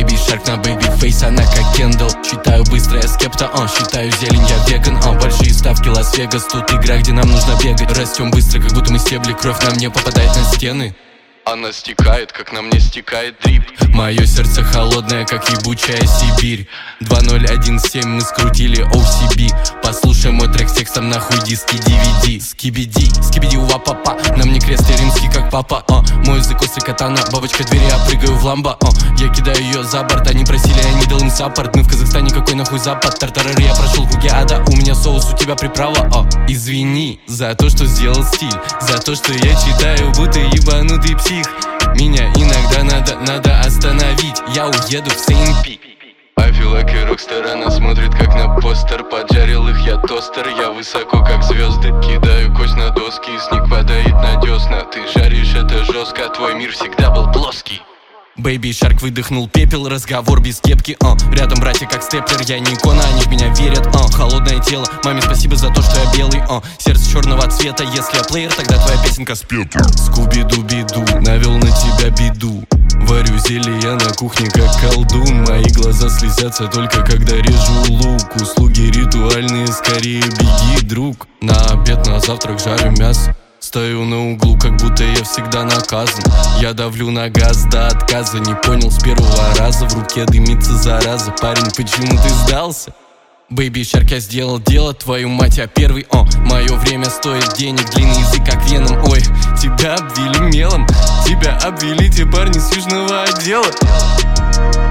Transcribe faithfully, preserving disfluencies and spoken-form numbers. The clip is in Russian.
Baby Shark на Baby Face, она как Кендалл. Считаю быстро, я скепта, а, считаю зелень, я веган, а. Большие ставки Лас-Вегас, тут игра, где нам нужно бегать. Растем быстро, как будто мы стебли, кровь нам не попадает на стены. Она стекает, как на мне стекает дрип. Мое сердце холодное, как ебучая Сибирь. Два ноль один семь мы скрутили о си би. Послушай мой трек с текстом, нахуй диски ди ви ди. Скибиди, скибиди ува папа. На мне крест и римский, как папа, а. Мой язык острый катана, бабочка двери, я прыгаю в ламбо, а. Я кидаю ее за борт, они просили, я не дал им саппорт. Мы в Казахстане, какой нахуй запад. Тартарары, я прошел круги ада, у меня соус, у тебя приправа, а. Извини за то, что сделал стиль, за то, что я читаю, будто ебанутый псих. Меня иногда надо, надо остановить, я уеду в Сейн-Пик. I feel like a rockstar, она смотрит как на постер. Поджарил их я тостер, я высоко как звезды. Кидаю кость на доски, снег падает на десна. Ты жаришь это жестко, твой мир всегда был плоский. Baby Shark выдохнул пепел, разговор без кепки, а. Рядом братья как степлер, я не икона, они в меня верят, а. Холодное тело, маме спасибо за то, что я белый, а. Сердце черного цвета, если я плеер, тогда твоя песенка спета. Скуби-ду-биду, навел на тебя беду. Варю зелье я на кухне как колдун. Мои глаза слезятся только когда режу лук. Услуги ритуальные, скорее беги, друг. На обед, на завтрак жарю мясо. Стою на углу, как будто я всегда наказан. Я давлю на газ до отказа. Не понял с первого раза, в руке дымится зараза. Парень, почему ты сдался? Baby Shark, я сделал дело, твою мать, я первый, о. Мое время стоит денег, длинный язык как веном. Ой, тебя обвели мелом, тебя обвели те парни с южного отдела.